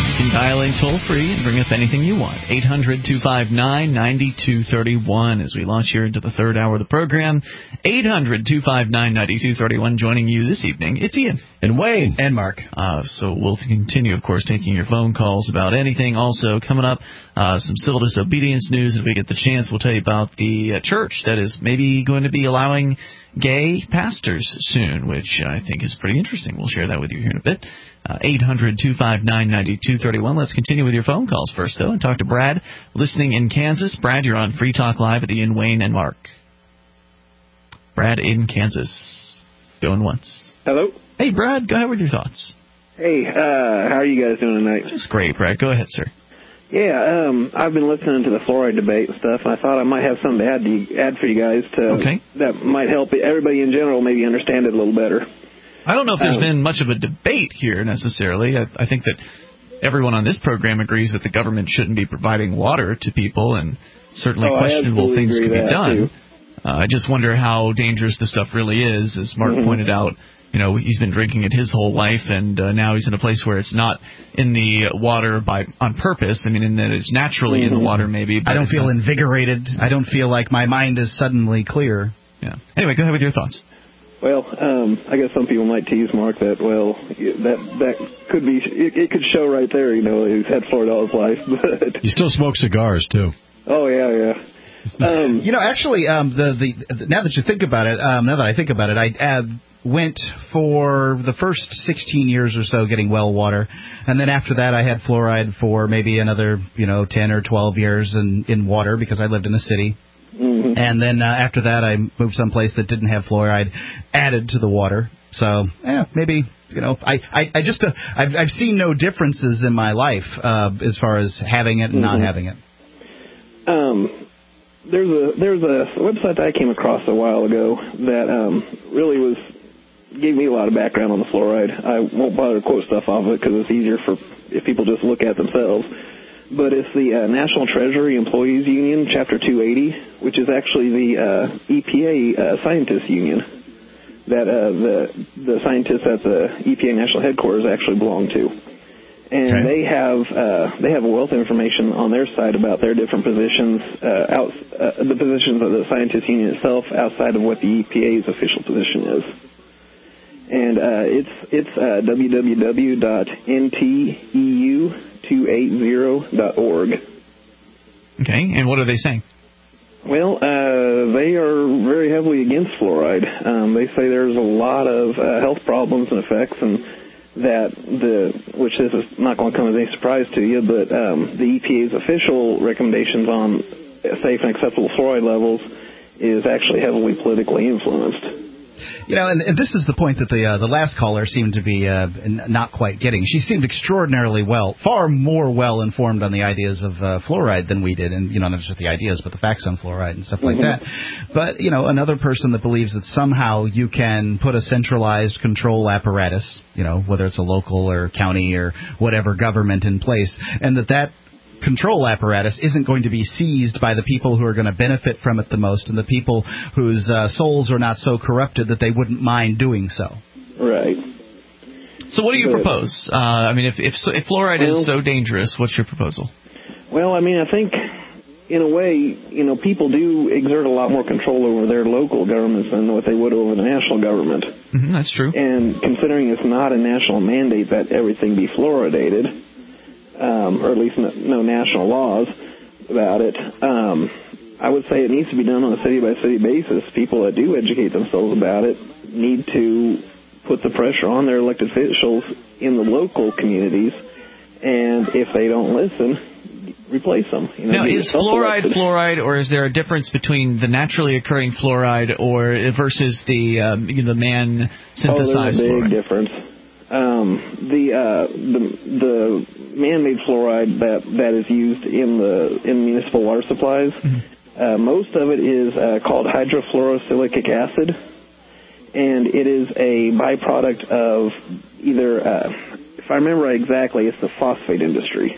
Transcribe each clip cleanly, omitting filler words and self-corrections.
You can dial in toll-free and bring up anything you want. 800-259-9231 as we launch here into the third hour of the program. 800-259-9231 joining you this evening. It's Ian. And Wayne. And Mark. So we'll continue, of course, taking your phone calls about anything. Also, coming up, some civil disobedience news. If we get the chance, we'll tell you about the church that is maybe going to be allowing gay pastors soon, which I think is pretty interesting. We'll share that with you here in a bit. 800-259-9231. Let's continue with your phone calls first, though, and talk to Brad, listening in Kansas. Brad, you're on Free Talk Live with Ian, Wayne, and Mark. Brad in Kansas. Going once. Hello? Hey, Brad, go ahead with your thoughts. Hey, how are you guys doing tonight? Just great, Brad. Go ahead, sir. Yeah, I've been listening to the fluoride debate and stuff, and I thought I might have something to add for you guys that might help everybody in general maybe understand it a little better. I don't know if there's been much of a debate here necessarily. I think that everyone on this program agrees that the government shouldn't be providing water to people, and certainly questionable things could be done. I just wonder how dangerous the stuff really is. As Mark pointed out, you know, he's been drinking it his whole life, and now he's in a place where it's not in the water on purpose. I mean, in that it's naturally in the water, maybe. But I don't feel invigorated. I don't feel like my mind is suddenly clear. Yeah. Anyway, go ahead with your thoughts. Well, I guess some people might tease Mark that, that could be, it could show right there, you know, he's had fluoride all his life. But you still smoke cigars, too. Oh, yeah. You know, actually, now that you think about it, now that I think about it, I went for the first 16 years or so getting well water, and then after that I had fluoride for maybe another 10 or 12 years in water because I lived in a city. And then after that I moved someplace that didn't have fluoride added to the water. So maybe I've seen no differences in my life as far as having it and not having it. There's a website that I came across a while ago that really gave me a lot of background on the fluoride. I won't bother to quote stuff off of it because it's easier if people just look at it themselves. But it's the National Treasury Employees Union, Chapter 280, which is actually the EPA Scientists Union that the scientists at the EPA National Headquarters actually belong to. And they have a wealth of information on their side about their different positions, the positions of the Scientists Union itself outside of what the EPA's official position is. And it's www.nteu280.org. Okay, and what are they saying? Well, they are very heavily against fluoride. They say there's a lot of health problems and effects, and which this is not going to come as any surprise to you, but the EPA's official recommendations on safe and acceptable fluoride levels is actually heavily politically influenced. You know, and this is the point that the last caller seemed to be not quite getting. She seemed extraordinarily far more well-informed on the ideas of fluoride than we did, and, not just the ideas, but the facts on fluoride and stuff like that. But, another person that believes that somehow you can put a centralized control apparatus, whether it's a local or county or whatever government in place, and that control apparatus isn't going to be seized by the people who are going to benefit from it the most and the people whose souls are not so corrupted that they wouldn't mind doing so. Right. So what do you propose? If fluoride is so dangerous, what's your proposal? Well, I think in a way, people do exert a lot more control over their local governments than what they would over the national government. That's true. And considering it's not a national mandate that everything be fluoridated, or at least no national laws about it, I would say it needs to be done on a city-by-city basis. People that do educate themselves about it need to put the pressure on their elected officials in the local communities, and if they don't listen, replace them. Now, is fluoride, or is there a difference between the naturally occurring fluoride versus the man-synthesized fluoride? There's a big difference. The man-made fluoride that is used in municipal water supplies, most of it is called hydrofluorosilicic acid, and it is a byproduct of either, if I remember exactly, it's the phosphate industry,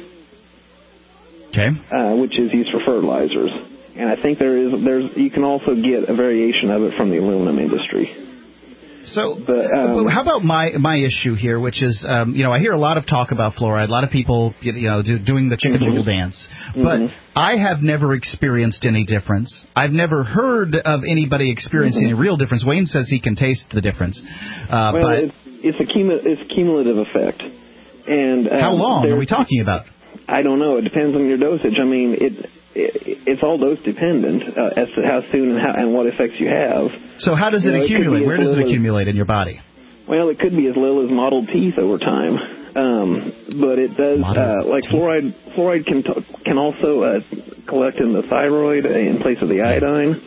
which is used for fertilizers. And I think you can also get a variation of it from the aluminum industry. So, how about my issue here, which is, I hear a lot of talk about fluoride, a lot of people, doing the chicken noodle dance, but I have never experienced any difference. I've never heard of anybody experiencing any real difference. Wayne says he can taste the difference. But it's a cumulative effect. And how long are we talking about? I don't know. It depends on your dosage. I mean, it's all dose dependent as to how soon and what effects you have. So how does it accumulate? Where does it accumulate in your body? Well, it could be as little as mottled teeth over time, but it does. Fluoride can also collect in the thyroid in place of the iodine.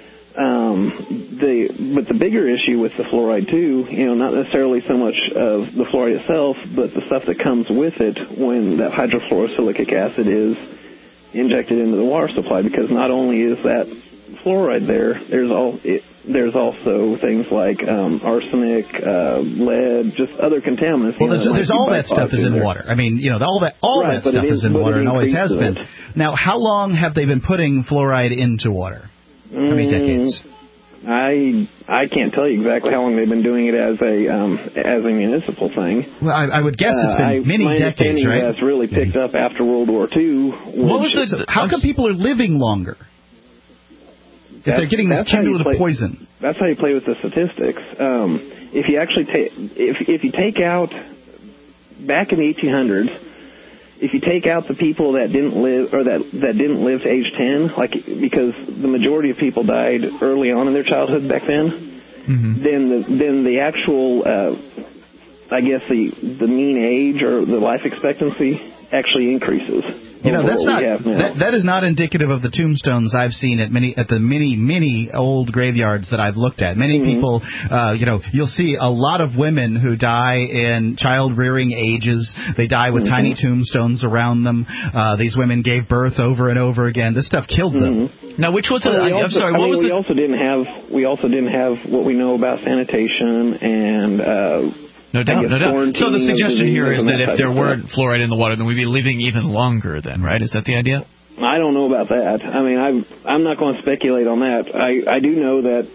But the bigger issue with the fluoride too, not necessarily so much of the fluoride itself, but the stuff that comes with it when that hydrofluorosilicic acid is injected into the water supply. Because not only is that fluoride there, there's also things like arsenic, lead, just other contaminants. Well, there's all that stuff is in water. I mean, all that stuff is in water and always has been. Now, how long have they been putting fluoride into water? How many decades? I can't tell you exactly how long they've been doing it as a municipal thing. Well, I would guess it's been many decades, right? That's really picked up after World War II. How come people are living longer if they're getting this cumulative poison? That's how you play with the statistics. If you actually if you take out back in the 1800s. If you take out the people that didn't live or that didn't live to age 10, because the majority of people died early on in their childhood back then, then the actual I guess the mean age or the life expectancy actually increases. That is not indicative of the tombstones I've seen at the many old graveyards that I've looked at. Many people, you'll see a lot of women who die in child-rearing ages. They die with tiny tombstones around them. These women gave birth over and over again. This stuff killed them. Now, which was I'm sorry. What was we also didn't have what we know about sanitation and. No doubt. So the suggestion here is that if there weren't fluoride in the water, then we'd be living even longer then, right? Is that the idea? I don't know about that. I mean, I'm not going to speculate on that. I do know that,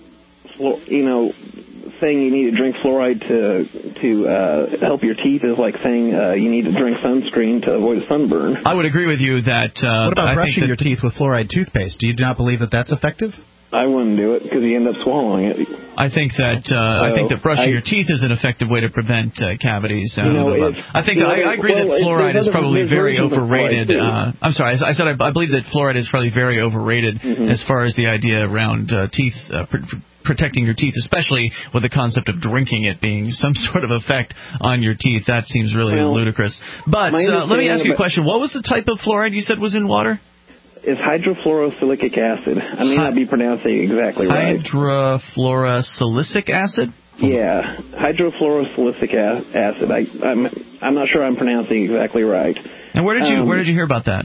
saying you need to drink fluoride to help your teeth is like saying you need to drink sunscreen to avoid a sunburn. I would agree with you that... what about brushing your teeth with fluoride toothpaste? Do you not believe that that's effective? I wouldn't do it because you end up swallowing it. I think that brushing your teeth is an effective way to prevent cavities. I agree that fluoride is probably very overrated. I'm sorry, I said I believe that fluoride is probably very overrated as far as the idea around teeth protecting your teeth, especially with the concept of drinking it being some sort of effect on your teeth. That seems really ludicrous. But let me ask you a question. What was the type of fluoride you said was in water? It's hydrofluorosilicic acid. I may not be pronouncing it exactly right. Hydrofluorosilicic acid? Yeah, hydrofluorosilicic acid. I'm not sure I'm pronouncing it exactly right. And where did you hear about that?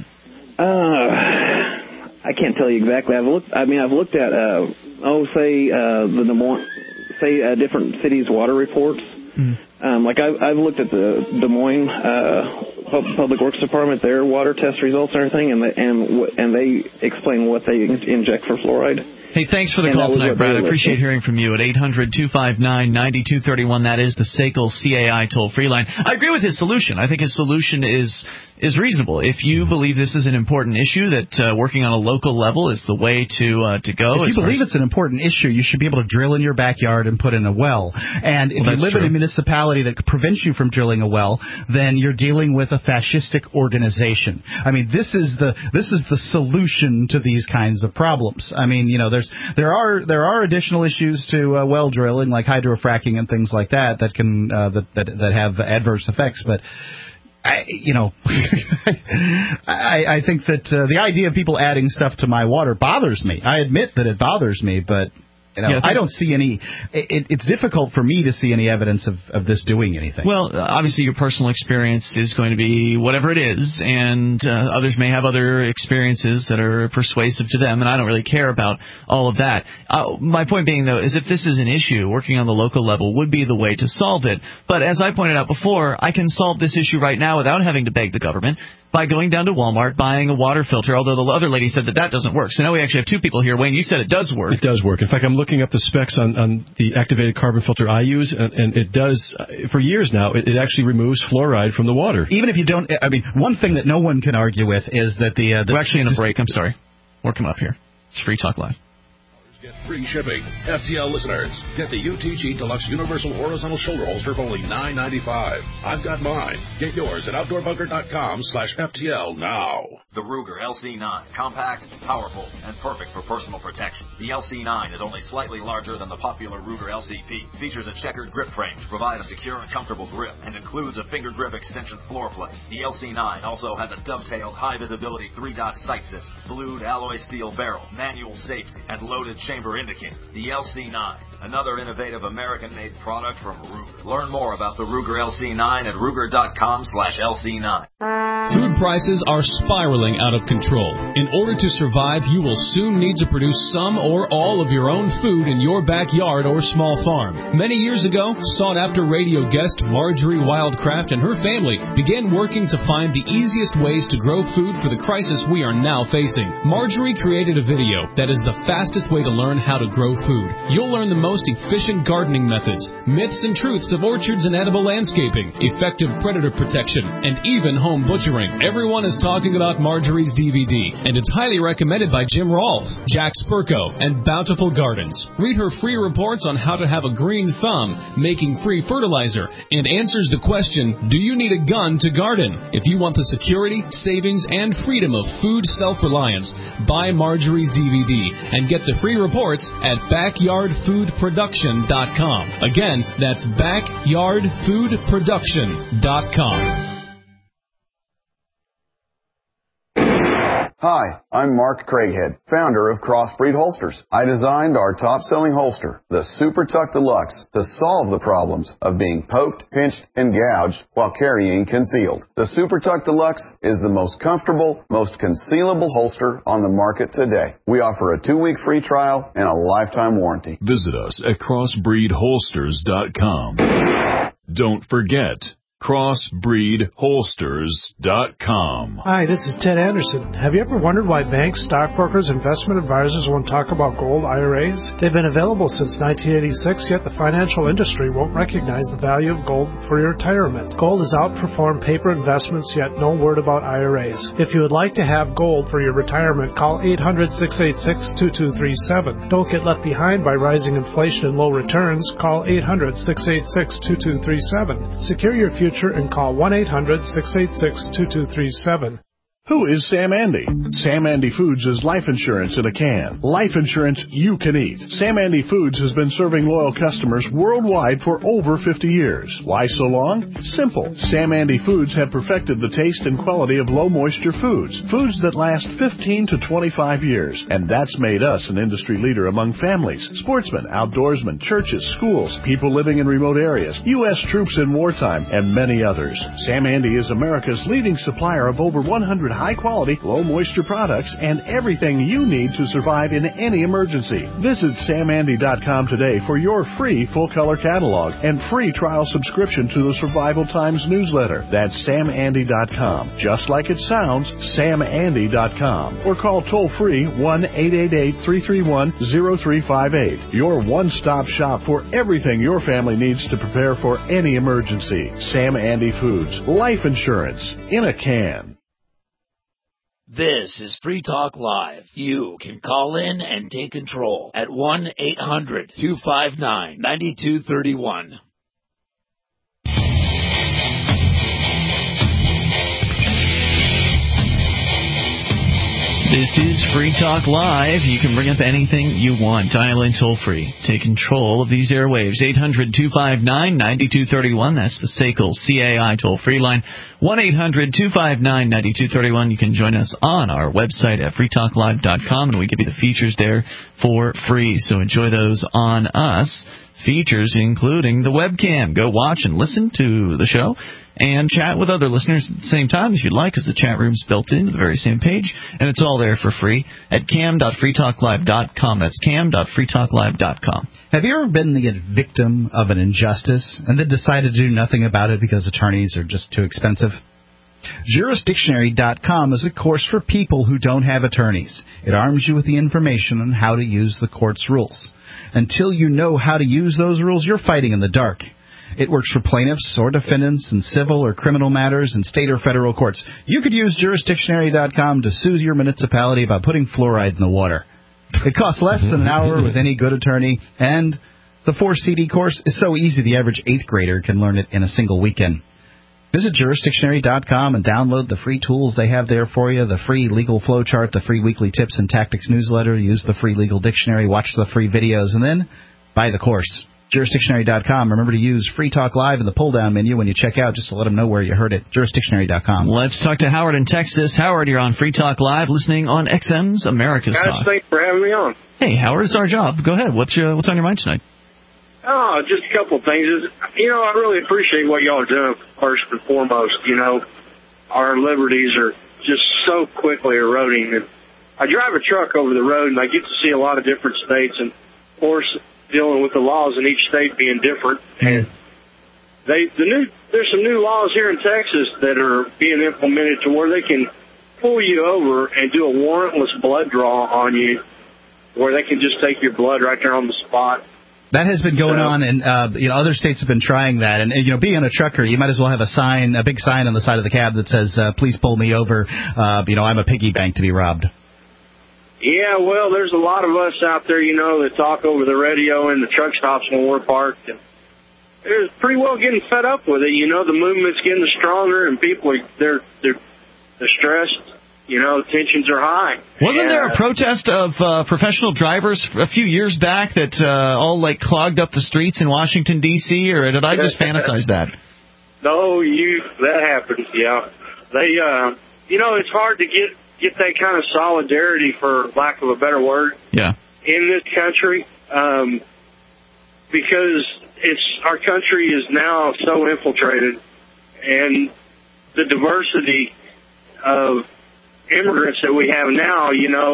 I can't tell you exactly. I've looked at the Des Moines, different cities' water reports. I've looked at the Des Moines Public Works Department, their water test results and everything, and they explain what they inject for fluoride. Hey, thanks for the call tonight, Brad. I appreciate hearing from you at 800-259-9231. That is the SACL CAI toll-free line. I agree with his solution. I think his solution is reasonable. If you believe this is an important issue, that working on a local level is the way to go. If you believe it's an important issue, you should be able to drill in your backyard and put in a well. And if you live in a municipality that prevents you from drilling a well, then you're dealing with a fascistic organization. I mean, this is the solution to these kinds of problems. I mean, there are additional issues to well drilling, like hydrofracking and things like that can that have adverse effects, but I think that the idea of people adding stuff to my water bothers me. I admit that it bothers me, but I don't see any. It's difficult for me to see any evidence of this doing anything. Well, obviously, your personal experience is going to be whatever it is, and others may have other experiences that are persuasive to them, and I don't really care about all of that. My point being, though, is if this is an issue, working on the local level would be the way to solve it. But as I pointed out before, I can solve this issue right now without having to beg the government. by going down to Walmart, buying a water filter, although the other lady said that doesn't work. So now we actually have two people here. Wayne, you said it does work. It does work. In fact, I'm looking up the specs on the activated carbon filter I use, and it does, for years now, it actually removes fluoride from the water. Even if you don't, I mean, one thing that no one can argue with is that we're actually in a break. I'm sorry. We'll come up here. It's Free Talk Live. Get free shipping. FTL listeners, get the UTG Deluxe Universal Horizontal Shoulder Holster for only $9.95. I've got mine. Get yours at OutdoorBunker.com/FTL now. The Ruger LC9, compact, powerful, and perfect for personal protection. The LC9 is only slightly larger than the popular Ruger LCP, features a checkered grip frame to provide a secure and comfortable grip, and includes a finger grip extension floor plate. The LC9 also has a dovetailed high-visibility 3-dot sight system, blued alloy steel barrel, manual safety, and loaded chamber indicator. The LC9, another innovative American-made product from Ruger. Learn more about the Ruger LC9 at Ruger.com/LC9. Food prices are spiraling out of control. In order to survive, you will soon need to produce some or all of your own food in your backyard or small farm. Many years ago, sought-after radio guest Marjorie Wildcraft and her family began working to find the easiest ways to grow food for the crisis we are now facing. Marjorie created a video that is the fastest way to learn how to grow food. You'll learn the most efficient gardening methods, myths and truths of orchards and edible landscaping, effective predator protection, and even home butchering. Everyone is talking about Marjorie's DVD, and it's highly recommended by Jim Rawls, Jack Spurko, and Bountiful Gardens. Read her free reports on how to have a green thumb, making free fertilizer, and answers the question, do you need a gun to garden? If you want the security, savings, and freedom of food self-reliance, buy Marjorie's DVD and get the free reports at backyardfoodproduction.com. Again, that's backyardfoodproduction.com. Hi, I'm Mark Craighead, founder of Crossbreed Holsters. I designed our top-selling holster, the Super Tuck Deluxe, to solve the problems of being poked, pinched, and gouged while carrying concealed. The Super Tuck Deluxe is the most comfortable, most concealable holster on the market today. We offer a 2-week free trial and a lifetime warranty. Visit us at crossbreedholsters.com. Don't forget, crossbreedholsters.com. Hi, this is Ted Anderson. Have you ever wondered why banks, stockbrokers, investment advisors won't talk about gold IRAs? They've been available since 1986, yet the financial industry won't recognize the value of gold for your retirement. Gold has outperformed paper investments, yet no word about IRAs. If you would like to have gold for your retirement, call 800-686-2237. Don't get left behind by rising inflation and low returns. Call 800-686-2237. Secure your future and call 1-800-686-2237. Who is Sam Andy? Sam Andy Foods is life insurance in a can. Life insurance you can eat. Sam Andy Foods has been serving loyal customers worldwide for over 50 years. Why so long? Simple. Sam Andy Foods have perfected the taste and quality of low-moisture foods. Foods that last 15 to 25 years. And that's made us an industry leader among families, sportsmen, outdoorsmen, churches, schools, people living in remote areas, U.S. troops in wartime, and many others. Sam Andy is America's leading supplier of over 100 high-quality, low-moisture products and everything you need to survive in any emergency. Visit SamAndy.com today for your free full-color catalog and free trial subscription to the Survival Times newsletter. That's SamAndy.com. Just like it sounds, SamAndy.com. Or call toll-free 1-888-331-0358. Your one-stop shop for everything your family needs to prepare for any emergency. Sam Andy Foods. Life insurance in a can. This is Free Talk Live. You can call in and take control at 1-800-259-9231. This is Free Talk Live. You can bring up anything you want. Dial in toll-free. Take control of these airwaves. 800-259-9231. That's the SACL CAI toll-free line. 1-800-259-9231. You can join us on our website at freetalklive.com, and we give you the features there for free. So enjoy those on us. Features including the webcam. Go watch and listen to the show and chat with other listeners at the same time if you'd like, because the chat room's built into the very same page, and it's all there for free at cam.freetalklive.com. That's cam.freetalklive.com. Have you ever been the victim of an injustice and then decided to do nothing about it because attorneys are just too expensive? Jurisdictionary.com is a course for people who don't have attorneys. It arms you with the information on how to use the court's rules. Until you know how to use those rules, you're fighting in the dark. It works for plaintiffs or defendants in civil or criminal matters in state or federal courts. You could use Jurisdictionary.com to sue your municipality about putting fluoride in the water. It costs less than an hour with any good attorney, and the 4-CD course is so easy the average 8th grader can learn it in a single weekend. Visit Jurisdictionary.com and download the free tools they have there for you, the free legal flowchart, the free weekly tips and tactics newsletter, use the free legal dictionary, watch the free videos, and then buy the course. Jurisdictionary.com. Remember to use Free Talk Live in the pull-down menu when you check out, just to let them know where you heard it. Jurisdictionary.com. Let's talk to Howard in Texas. Howard, you're on Free Talk Live, listening on XM's America's Talk. Thanks for having me on. Hey, Howard, it's our job. Go ahead. What's on your mind tonight? Oh, just a couple of things. I really appreciate what y'all are doing first and foremost. Our liberties are just so quickly eroding. And I drive a truck over the road, and I get to see a lot of different states, and, of course, dealing with the laws in each state being different. And there's some new laws here in Texas that are being implemented to where they can pull you over and do a warrantless blood draw on you, where they can just take your blood right there on the spot. That has been going on, and other states have been trying that. And being a trucker, you might as well have a big sign on the side of the cab that says, "Please pull me over. I'm a piggy bank to be robbed." Yeah, well, there's a lot of us out there, that talk over the radio in the truck stops when we're parked. And they're pretty well getting fed up with it. The movement's getting stronger, and people they're stressed. Tensions are high. Wasn't there a protest of professional drivers a few years back that all clogged up the streets in Washington, D.C., or did I just fantasize that? No, that happened, yeah. They, it's hard to get that kind of solidarity, for lack of a better word, in this country, because our country is now so infiltrated, and the diversity of immigrants that we have now,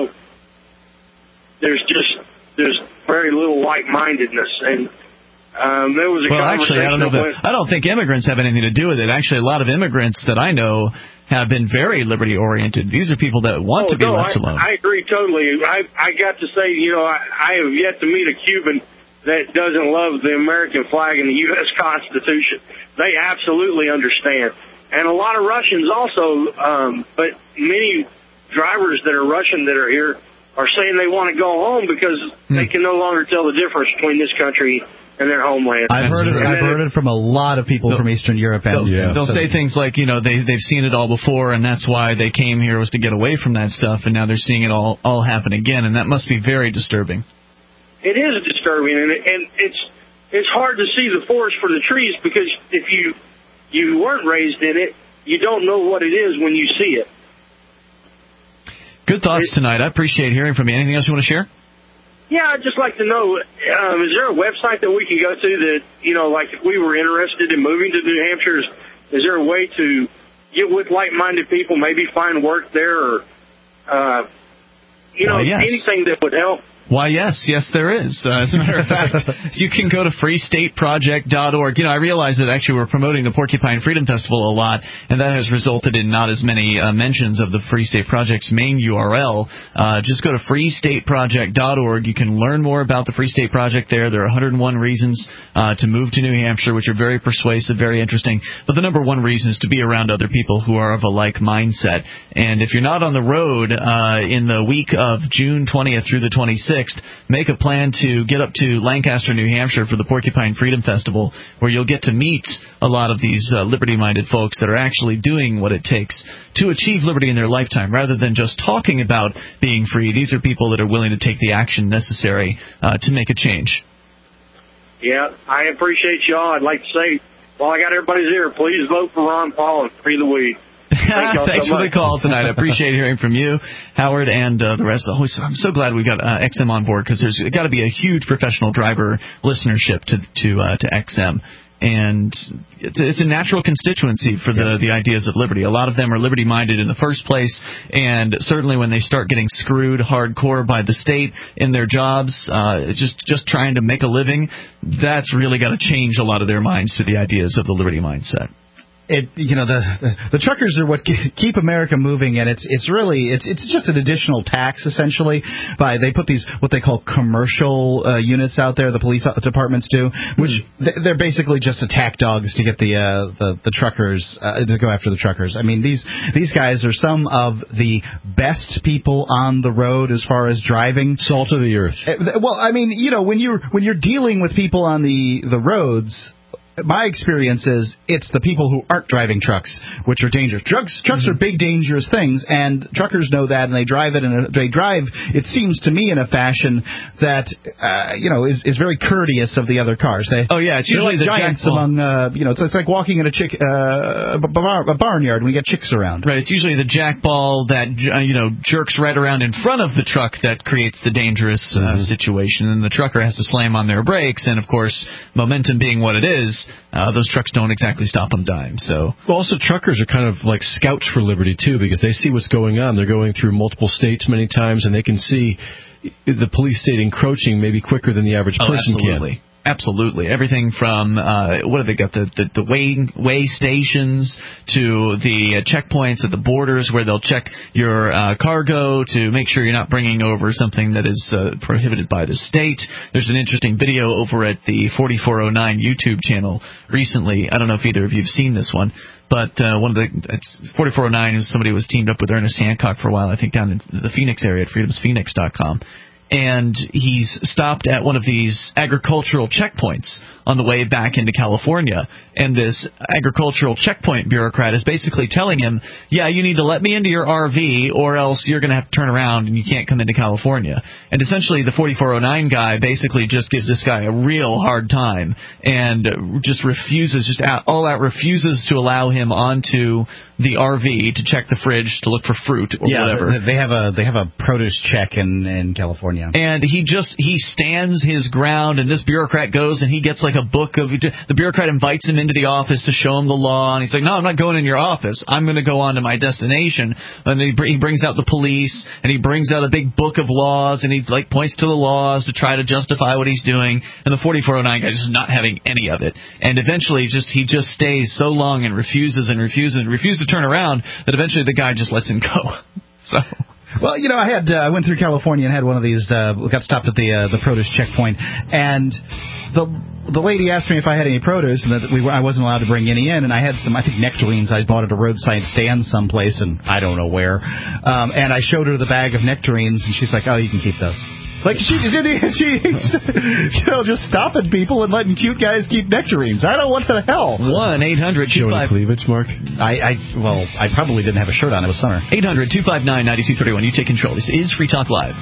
there's very little like-mindedness, and there was a conversation. Actually, I don't think immigrants have anything to do with it. Actually, a lot of immigrants that I know have been very liberty-oriented. These are people that want to be left alone. I agree totally. I got to say, I have yet to meet a Cuban that doesn't love the American flag and the U.S. Constitution. They absolutely understand. And a lot of Russians also, but many drivers that are Russian that are here are saying they want to go home because they can no longer tell the difference between this country and their homeland. I've heard it from a lot of people from Eastern Europe. They'll say things like, they've seen it all before, and that's why they came here, was to get away from that stuff, and now they're seeing it all happen again, and that must be very disturbing. It is disturbing, and it's hard to see the forest for the trees, because if you weren't raised in it, you don't know what it is when you see it. Good thoughts tonight. I appreciate hearing from you. Anything else you want to share? Yeah, I'd just like to know, is there a website that we can go to that, if we were interested in moving to New Hampshire, is there a way to get with like-minded people, maybe find work there, or, anything that would help? Why, yes, there is. As a matter of fact, you can go to freestateproject.org. I realize that actually we're promoting the Porcupine Freedom Festival a lot, and that has resulted in not as many mentions of the Free State Project's main URL. Just go to freestateproject.org. You can learn more about the Free State Project there. There are 101 reasons to move to New Hampshire, which are very persuasive, very interesting. But the number one reason is to be around other people who are of a like mindset. And if you're not on the road in the week of June 20th through the 26th, make a plan to get up to Lancaster, New Hampshire for the Porcupine Freedom Festival, where you'll get to meet a lot of these liberty-minded folks that are actually doing what it takes to achieve liberty in their lifetime, rather than just talking about being free. These are people that are willing to take the action necessary to make a change. Yeah, I appreciate y'all. I'd like to say, while I got everybody's ear, please vote for Ron Paul and free the weed. Thanks for the call tonight. I appreciate hearing from you, Howard, and the rest. I'm so glad we got XM on board, because there's got to be a huge professional driver listenership to XM. And it's a natural constituency for the ideas of liberty. A lot of them are liberty-minded in the first place, and certainly when they start getting screwed hardcore by the state in their jobs, just trying to make a living, that's really got to change a lot of their minds to the ideas of the liberty mindset. The truckers are what keep America moving, and it's just an additional tax essentially. They put these what they call commercial units out there. The police departments do, which they're basically just attack dogs to get the truckers to go after the truckers. I mean, these guys are some of the best people on the road as far as driving. Salt of the earth. Well, I mean, when you're dealing with people on the roads. My experience is it's the people who aren't driving trucks, which are dangerous. Trucks are big, dangerous things, and truckers know that, and they drive it, and they drive, it seems to me, in a fashion that, is very courteous of the other cars. It's usually like giants among, it's like walking in a barnyard when you get chicks around. Right, it's usually the jackball that, jerks right around in front of the truck that creates the dangerous situation, and the trucker has to slam on their brakes, and, of course, momentum being what it is, those trucks don't exactly stop on dime. So, also truckers are kind of like scouts for liberty too, because they see what's going on. They're going through multiple states many times, and they can see the police state encroaching maybe quicker than the average person can. Absolutely. Everything from, what have they got, the weigh stations to the checkpoints at the borders where they'll check your cargo to make sure you're not bringing over something that is prohibited by the state. There's an interesting video over at the 4409 YouTube channel recently. I don't know if either of you have seen this one. But 4409 is somebody who was teamed up with Ernest Hancock for a while, I think, down in the Phoenix area at freedomsphoenix.com. And he's stopped at one of these agricultural checkpoints on the way back into California. And this agricultural checkpoint bureaucrat is basically telling him, yeah, you need to let me into your RV or else you're going to have to turn around and you can't come into California. And essentially the 4409 guy basically just gives this guy a real hard time and just refuses, refuses to allow him onto the RV to check the fridge to look for fruit or whatever. They have a produce check in California. And he stands his ground, and this bureaucrat goes and he gets like a book of, the bureaucrat invites him into the office to show him the law, and he's like, no, I'm not going in your office. I'm going to go on to my destination. And he brings out the police, and he brings out a big book of laws, and he like points to the laws to try to justify what he's doing. And the 4409 guy is not having any of it. And eventually he just stays so long and refuses to turn around that eventually the guy just lets him go. So. Well, I went through California and had one of these, got stopped at the produce checkpoint, and the lady asked me if I had any produce, and that I wasn't allowed to bring any in, and I had some, I think, nectarines I bought at a roadside stand someplace, and I don't know where, and I showed her the bag of nectarines, and she's like, oh, you can keep those. Like, she just stopping people and letting cute guys keep nectarines. I don't know what the hell. 1-800 showing cleavage, Mark. I probably didn't have a shirt on. It was summer. 800-259-9231. You take control. This is Free Talk Live.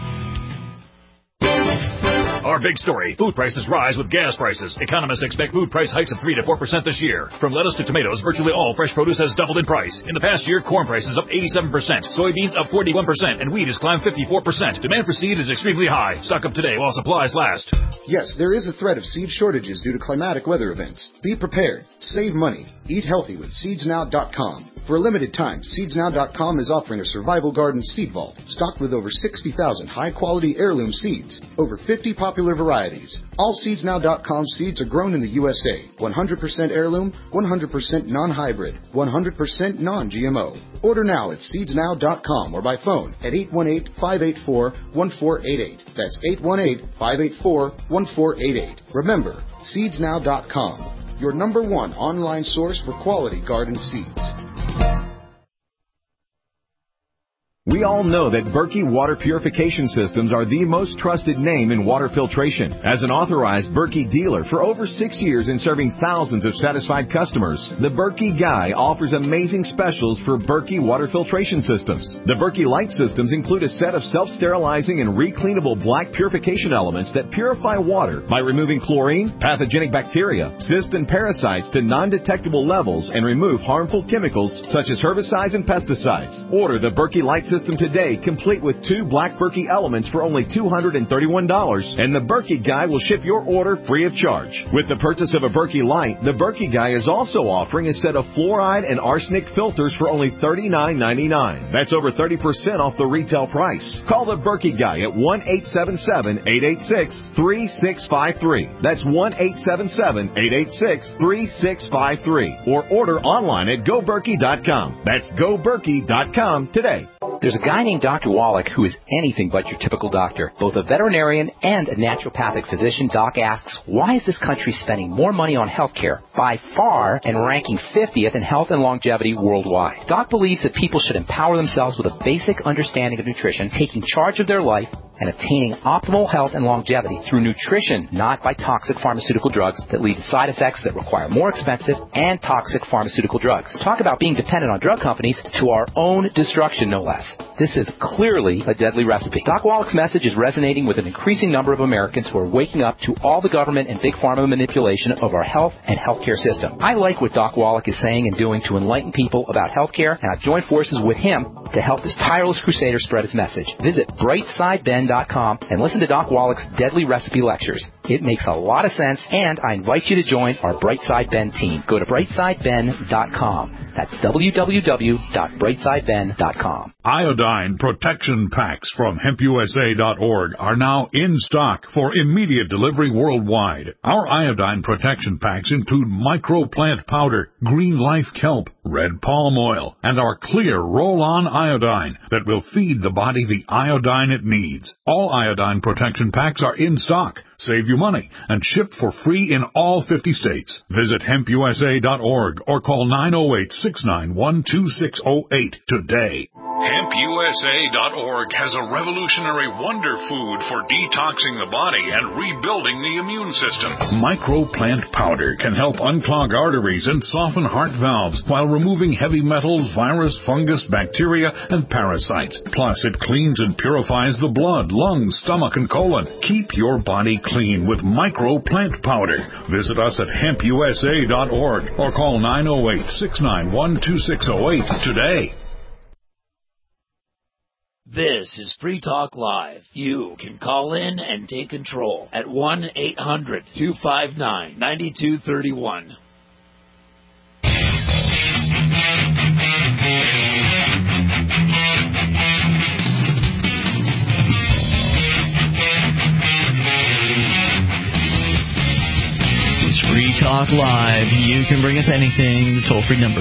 Our big story, food prices rise with gas prices. Economists expect food price hikes of 3 to 4% this year. From lettuce to tomatoes, virtually all fresh produce has doubled in price. In the past year, corn prices up 87%, soybeans up 41%, and wheat has climbed 54%. Demand for seed is extremely high. Stock up today while supplies last. Yes, there is a threat of seed shortages due to climatic weather events. Be prepared. Save money. Eat healthy with SeedsNow.com. For a limited time, SeedsNow.com is offering a survival garden seed vault stocked with over 60,000 high-quality heirloom seeds, over 50 popular varieties. All SeedsNow.com seeds are grown in the USA, 100% heirloom, 100% non-hybrid, 100% non-GMO. Order now at SeedsNow.com or by phone at 818-584-1488. That's 818-584-1488. Remember, SeedsNow.com. Your #1 online source for quality garden seeds. We all know that Berkey Water Purification Systems are the most trusted name in water filtration. As an authorized Berkey dealer for over 6 years and serving thousands of satisfied customers, the Berkey Guy offers amazing specials for Berkey Water Filtration Systems. The Berkey Light Systems include a set of self-sterilizing and recleanable black purification elements that purify water by removing chlorine, pathogenic bacteria, cysts and parasites to non-detectable levels and remove harmful chemicals such as herbicides and pesticides. Order the Berkey Light Systems system today, complete with 2 Black Berkey elements for only $231, and the Berkey Guy will ship your order free of charge. With the purchase of a Berkey Light, the Berkey Guy is also offering a set of fluoride and arsenic filters for only $39.99. That's over 30% off the retail price. Call the Berkey Guy at 1-877-886-3653. That's 1-877-886-3653. Or order online at GoBerkey.com. That's GoBerkey.com today. There's a guy named Dr. Wallach who is anything but your typical doctor. Both a veterinarian and a naturopathic physician, Doc asks, why is this country spending more money on health care by far and ranking 50th in health and longevity worldwide? Doc believes that people should empower themselves with a basic understanding of nutrition, taking charge of their life, and obtaining optimal health and longevity through nutrition, not by toxic pharmaceutical drugs that lead to side effects that require more expensive and toxic pharmaceutical drugs. Talk about being dependent on drug companies to our own destruction, no less. This is clearly a deadly recipe. Doc Wallach's message is resonating with an increasing number of Americans who are waking up to all the government and big pharma manipulation of our health and healthcare system. I like what Doc Wallach is saying and doing to enlighten people about healthcare, and I've joined forces with him to help this tireless crusader spread his message. Visit BrightSideBen.com and listen to Doc Wallach's deadly recipe lectures. It makes a lot of sense, and I invite you to join our Brightside Ben team. Go to BrightSideBen.com. That's www.brightsideben.com. Iodine protection packs from HempUSA.org are now in stock for immediate delivery worldwide. Our iodine protection packs include microplant powder, green life kelp, red palm oil, and our clear roll-on iodine that will feed the body the iodine it needs. All iodine protection packs are in stock. Save you money and ship for free in all 50 states. Visit HempUSA.org or call 908-691-2608 today. HempUSA.org has a revolutionary wonder food for detoxing the body and rebuilding the immune system. Microplant powder can help unclog arteries and soften heart valves while removing heavy metals, virus, fungus, bacteria, and parasites. Plus, it cleans and purifies the blood, lungs, stomach, and colon. Keep your body clean with microplant powder. Visit us at HempUSA.org or call 908-691-2608 today. This is Free Talk Live. You can call in and take control at 1-800-259-9231. Free Talk Live. You can bring up anything. The toll-free number,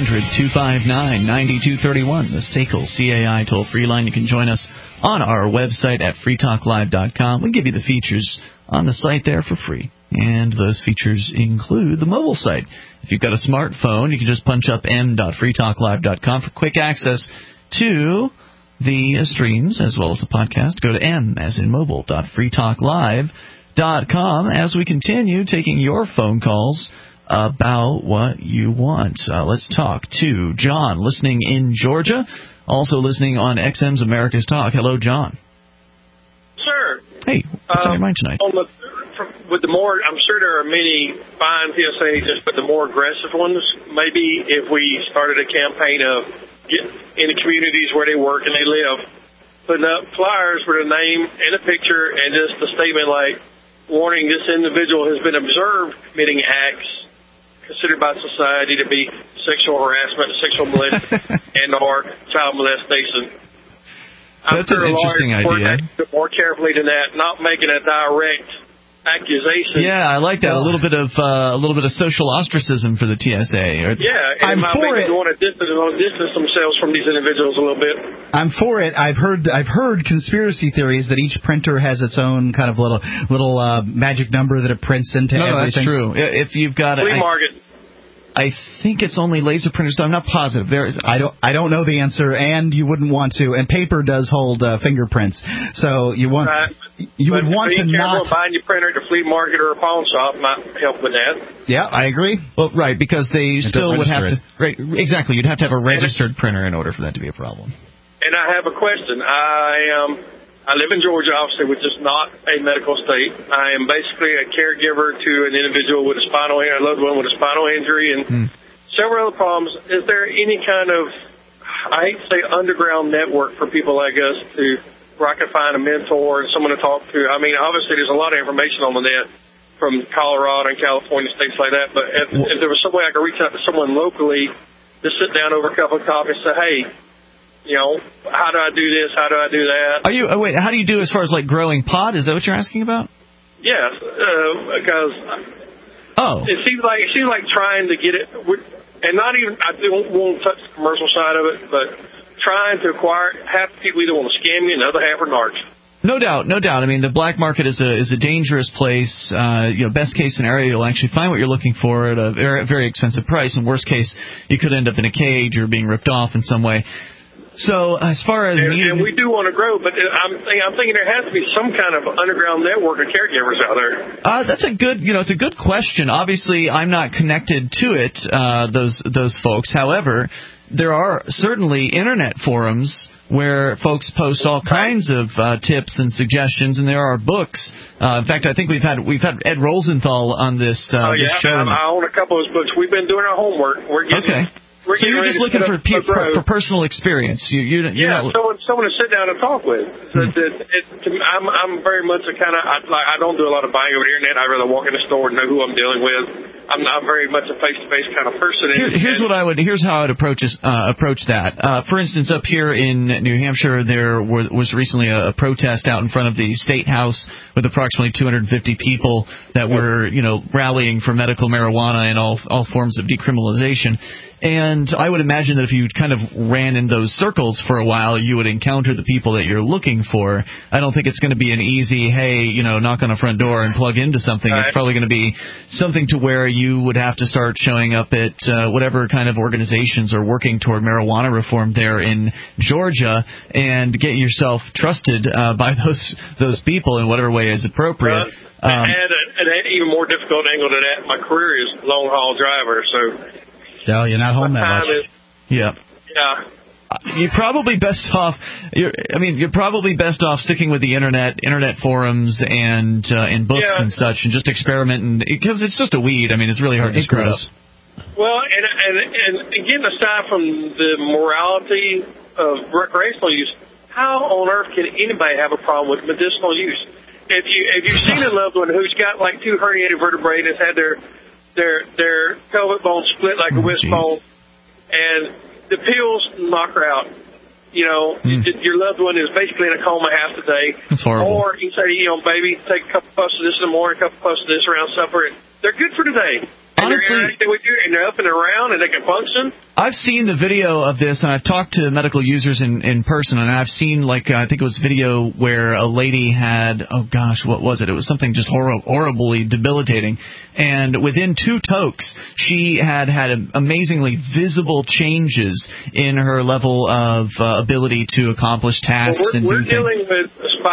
800-259-9231. The SACL CAI toll-free line. You can join us on our website at freetalklive.com. We give you the features on the site there for free. And those features include the mobile site. If you've got a smartphone, you can just punch up m.freetalklive.com for quick access to the streams as well as the podcast. Go to m as in mobile.freetalklive.com as we continue taking your phone calls about what you want. Let's talk to John, listening in Georgia, also listening on XM's America's Talk. Hello, John. Sir. Hey, what's on your mind tonight? With the more, I'm sure there are many fine TSA agents, but the more aggressive ones, maybe if we started a campaign of get in the communities where they work and they live, putting up flyers with a name and a picture and just a statement like, warning, this individual has been observed committing acts considered by society to be sexual harassment, sexual molestation, and or child molestation. That's an interesting idea. More carefully than that, not making a direct accusation. Yeah, I like that. A little bit of social ostracism for the TSA. Yeah, and I'm for it. Want to distance themselves from these individuals a little bit. I'm for it. I've heard conspiracy theories that each printer has its own kind of little magic number that it prints into everything. No, that's true. If you've got flea market. I think it's only laser printers. I'm not positive. I don't know the answer, and you wouldn't want to. And paper does hold fingerprints, so you want would want to not buying your printer at a flea market or a pawn shop might help with that. Yeah, I agree. Well, right, because they still would have to. Right, exactly. You'd have to have a registered printer in order for that to be a problem. And I have a question. I live in Georgia, obviously, which is not a medical state. I am basically a caregiver to an individual with a loved one with a spinal injury and several other problems. Is there any kind of I hate to say underground network for people like us where I can find a mentor and someone to talk to. I mean, obviously there's a lot of information on the net from Colorado and California, states like that, but if there was some way I could reach out to someone locally to sit down over a cup of coffee and say, hey, you know, how do I do this? How do I do that? Wait, how do you do as far as like growing pot? Is that what you're asking about? Yes, because it seems like trying to get it, and not even, I won't touch the commercial side of it, but trying to acquire, half the people either want to scam you and the other half are narcs. No doubt. I mean, the black market is a dangerous place. Best case scenario, you'll actually find what you're looking for at a very, very expensive price. In worst case, you could end up in a cage or being ripped off in some way. So as far as and we do want to grow, but I'm thinking there has to be some kind of underground network of caregivers out there. That's a good, it's a good question. Obviously, I'm not connected to it, those folks. However, there are certainly internet forums where folks post all kinds of tips and suggestions, and there are books. In fact, I think we've had Ed Rosenthal on this show. I own a couple of his books. We've been doing our homework. We're getting. Okay. So you're just looking for personal experience. Someone to sit down and talk with. I'm very much a kind of I don't do a lot of buying over the internet. I'd rather walk in the store and know who I'm dealing with. I'm not very much a face-to-face kind of person. Here's how I would approach that. For instance, up here in New Hampshire, there was recently a protest out in front of the State House with approximately 250 people that were rallying for medical marijuana and all forms of decriminalization. And I would imagine that if you kind of ran in those circles for a while, you would encounter the people that you're looking for. I don't think it's going to be an easy, knock on a front door and plug into something. Right. It's probably going to be something to where you would have to start showing up at whatever kind of organizations are working toward marijuana reform there in Georgia and get yourself trusted by those people in whatever way is appropriate. Add an even more difficult angle to that. My career is long-haul driver, so... No, you're not home that much. Yeah. You're probably best off. You're probably best off sticking with the internet forums and books and such, and just experimenting because it's just a weed. I mean, it's really hard to screw up. Well, and again, aside from the morality of recreational use, how on earth can anybody have a problem with medicinal use? If you've seen a loved one who's got like two herniated vertebrae and has had their pelvic bone split like a wishbone, and the pills knock her out. Your loved one is basically in a coma half the day. That's horrible. Or you say, baby, take a couple puffs of this in the morning, a couple puffs of this around supper. They're good for today. Honestly, and they're up and around and they can function. I've seen the video of this, and I've talked to medical users in person, and I've seen, I think it was video where a lady had, what was it? It was something just horribly debilitating. And within 2 tokes, she had amazingly visible changes in her level of ability to accomplish tasks and do things. We're dealing with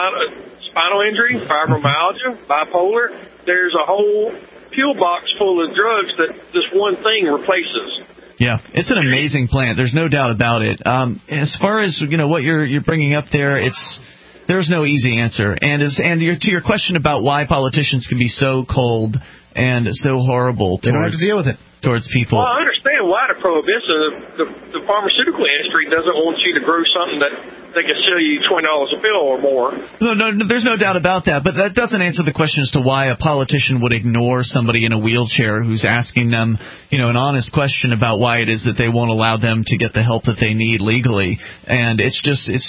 spinal injury, fibromyalgia, bipolar. There's a whole pill box full of drugs that this one thing replaces. Yeah, it's an amazing plant. There's no doubt about it. As far as what you're bringing up there, there's no easy answer. And to your question about why politicians can be so cold and so horrible, they don't have to deal with it towards people. Well, I understand why the prohibition. The pharmaceutical industry doesn't want you to grow something that they can sell you $20 a pill or more. No, there's no doubt about that. But that doesn't answer the question as to why a politician would ignore somebody in a wheelchair who's asking them, an honest question about why it is that they won't allow them to get the help that they need legally. And it's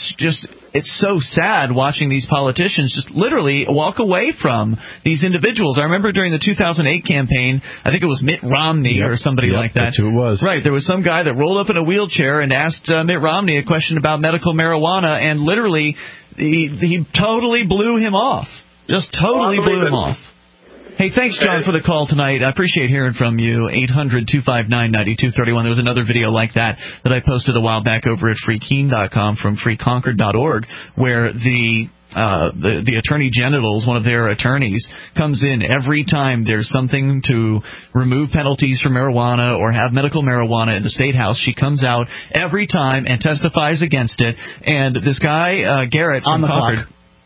so sad watching these politicians just literally walk away from these individuals. I remember during the 2008 campaign, I think it was Mitt Romney or somebody like that. That's who it was. Right. There was some guy that rolled up in a wheelchair and asked Mitt Romney a question about medical marijuana, and literally he totally blew him off. Just totally blew him off. Hey, thanks, John, for the call tonight. I appreciate hearing from you. 800-259-9231. There was another video like that I posted a while back over at freekeen.com from freeconcord.org, where the Attorney General's, one of their attorneys, comes in every time there's something to remove penalties for marijuana or have medical marijuana in the State House. She comes out every time and testifies against it. And this guy, Garrett from Concord...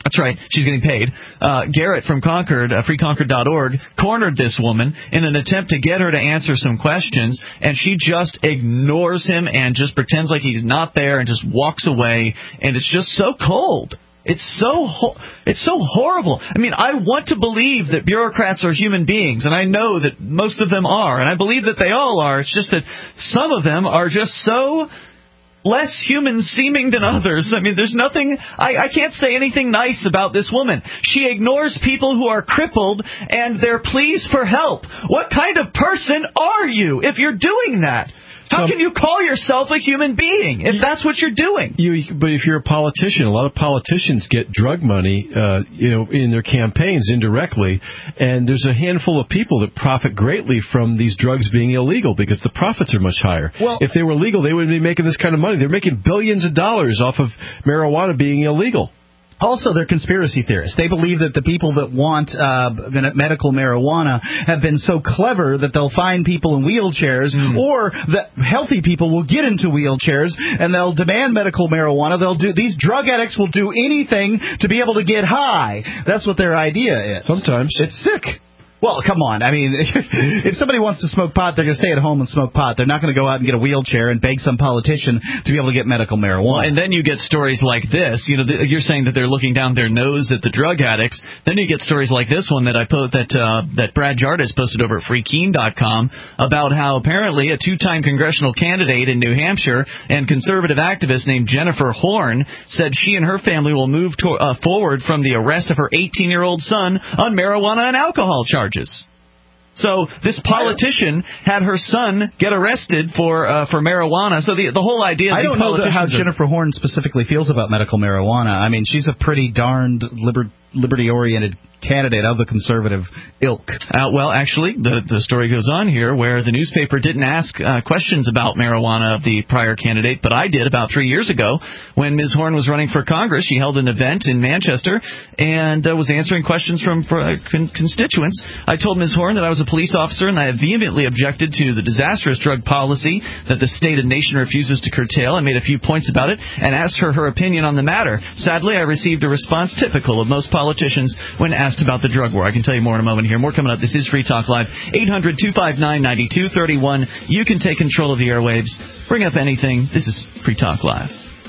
That's right. She's getting paid. Garrett from Concord, freeconcord.org, cornered this woman in an attempt to get her to answer some questions, and she just ignores him and just pretends like he's not there and just walks away, and it's just so cold. It's so horrible. I mean, I want to believe that bureaucrats are human beings, and I know that most of them are, and I believe that they all are. It's just that some of them are just so less human-seeming than others. I mean, there's nothing... I can't say anything nice about this woman. She ignores people who are crippled and their pleas for help. What kind of person are you if you're doing that? How can you call yourself a human being if that's what you're doing? But if you're a politician, a lot of politicians get drug money, in their campaigns indirectly, and there's a handful of people that profit greatly from these drugs being illegal because the profits are much higher. Well, if they were legal, they wouldn't be making this kind of money. They're making billions of dollars off of marijuana being illegal. Also, they're conspiracy theorists. They believe that the people that want medical marijuana have been so clever that they'll find people in wheelchairs, or that healthy people will get into wheelchairs and they'll demand medical marijuana. These drug addicts will do anything to be able to get high. That's what their idea is. Sometimes. It's sick. Well, come on. I mean, if somebody wants to smoke pot, they're going to stay at home and smoke pot. They're not going to go out and get a wheelchair and beg some politician to be able to get medical marijuana. Well, and then you get stories like this. You're saying that they're looking down their nose at the drug addicts. Then you get stories like this one that that Brad Jardis posted over at freekeen.com about how apparently a two-time congressional candidate in New Hampshire and conservative activist named Jennifer Horn said she and her family will move forward from the arrest of her 18-year-old son on marijuana and alcohol charges. So this politician had her son get arrested for marijuana. So the whole idea... I don't know how Jennifer Horn specifically feels about medical marijuana. I mean, she's a pretty darned liberty-oriented candidate of the conservative ilk. Well, actually, the story goes on here where the newspaper didn't ask questions about marijuana of the prior candidate, but I did about 3 years ago when Ms. Horn was running for Congress. She held an event in Manchester and was answering questions from constituents. I told Ms. Horn that I was a police officer and I vehemently objected to the disastrous drug policy that the state and nation refuses to curtail. I made a few points about it and asked her opinion on the matter. Sadly, I received a response typical of most politicians when asked about the drug war. I can tell you more in a moment here. More coming up. This is Free Talk Live. 800-259-9231. You can take control of the airwaves. Bring up anything. This is Free Talk Live.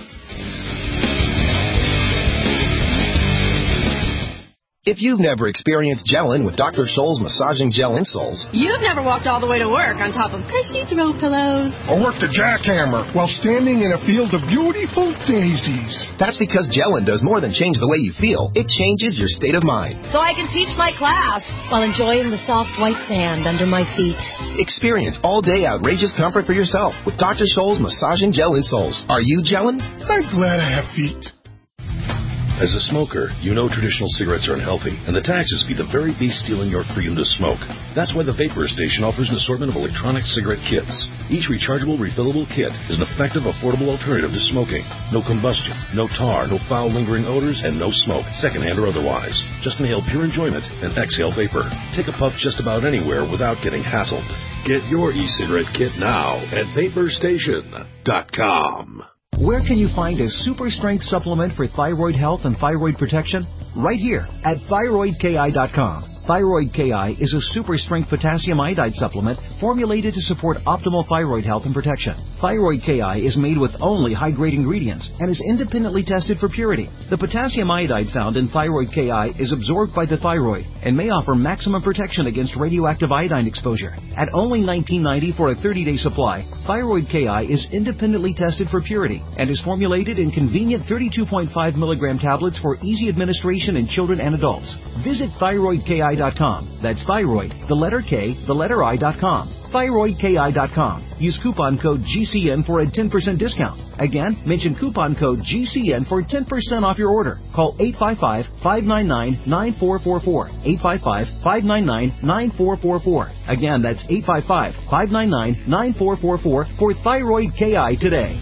If you've never experienced gelling with Dr. Scholl's massaging gel insoles, you've never walked all the way to work on top of cushy throw pillows, or worked a jackhammer while standing in a field of beautiful daisies. That's because gelling does more than change the way you feel. It changes your state of mind. So I can teach my class while enjoying the soft white sand under my feet. Experience all-day outrageous comfort for yourself with Dr. Scholl's massaging gel insoles. Are you gelling? I'm glad I have feet. As a smoker, you know traditional cigarettes are unhealthy, and the taxes feed the very beast stealing your freedom to smoke. That's why the Vapor Station offers an assortment of electronic cigarette kits. Each rechargeable, refillable kit is an effective, affordable alternative to smoking. No combustion, no tar, no foul, lingering odors, and no smoke, secondhand or otherwise. Just inhale pure enjoyment and exhale vapor. Take a puff just about anywhere without getting hassled. Get your e-cigarette kit now at VaporStation.com. Where can you find a super strength supplement for thyroid health and thyroid protection? Right here at ThyroidKI.com. Thyroid KI is a super strength potassium iodide supplement formulated to support optimal thyroid health and protection. Thyroid KI is made with only high-grade ingredients and is independently tested for purity. The potassium iodide found in Thyroid KI is absorbed by the thyroid and may offer maximum protection against radioactive iodine exposure. At only $19.90 for a 30-day supply, Thyroid KI is independently tested for purity and is formulated in convenient 32.5 milligram tablets for easy administration in children and adults. Visit ThyroidKI.com. That's thyroid, the letter K, the letter I.com. ThyroidKI.com. Use coupon code GCN for a 10% discount. Again, mention coupon code GCN for 10% off your order. Call 855-599-9444. 855-599-9444. Again, that's 855-599-9444 for Thyroid KI today.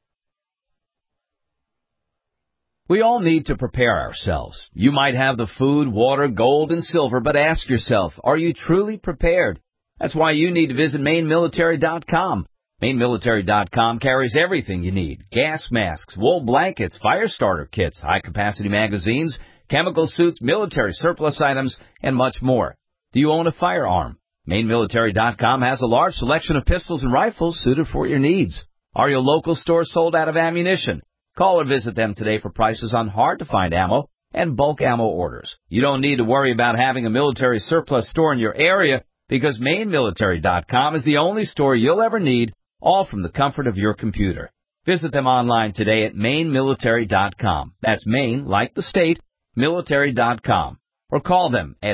We all need to prepare ourselves. You might have the food, water, gold, and silver, but ask yourself, are you truly prepared? That's why you need to visit MaineMilitary.com. MainMilitary.com carries everything you need. Gas masks, wool blankets, fire starter kits, high-capacity magazines, chemical suits, military surplus items, and much more. Do you own a firearm? MainMilitary.com has a large selection of pistols and rifles suited for your needs. Are your local stores sold out of ammunition? Call or visit them today for prices on hard-to-find ammo and bulk ammo orders. You don't need to worry about having a military surplus store in your area because MainMilitary.com is the only store you'll ever need, all from the comfort of your computer. Visit them online today at MainMilitary.com. That's Maine, like the state, military.com. Or call them at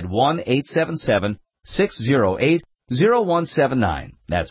1-877-608-0179. That's